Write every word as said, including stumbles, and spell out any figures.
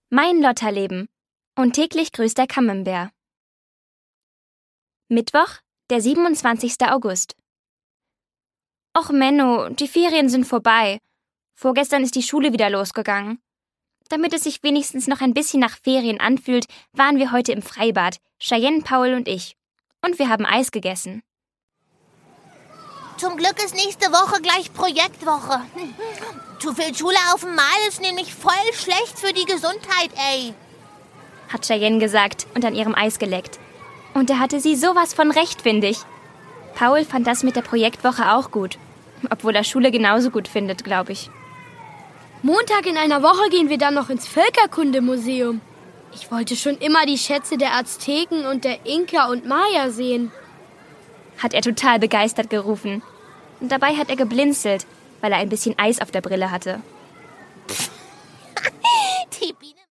Mein Lotterleben und täglich grüßt der Camembert. Mittwoch, der siebenundzwanzigster August. Och Menno, die Ferien sind vorbei. Vorgestern ist die Schule wieder losgegangen. Damit es sich wenigstens noch ein bisschen nach Ferien anfühlt, waren wir heute im Freibad, Cheyenne, Paul und ich. Und wir haben Eis gegessen. Zum Glück ist nächste Woche gleich Projektwoche. Zu viel Schule auf dem Mal ist nämlich voll schlecht für die Gesundheit, ey. Hat Cheyenne gesagt und an ihrem Eis geleckt. Und da hatte sie sowas von recht, finde ich. Paul fand das mit der Projektwoche auch gut. Obwohl er Schule genauso gut findet, glaube ich. Montag in einer Woche gehen wir dann noch ins Völkerkundemuseum. Ich wollte schon immer die Schätze der Azteken und der Inka und Maya sehen. Hat er total begeistert gerufen. Und dabei hat er geblinzelt, weil er ein bisschen Eis auf der Brille hatte. Die Biene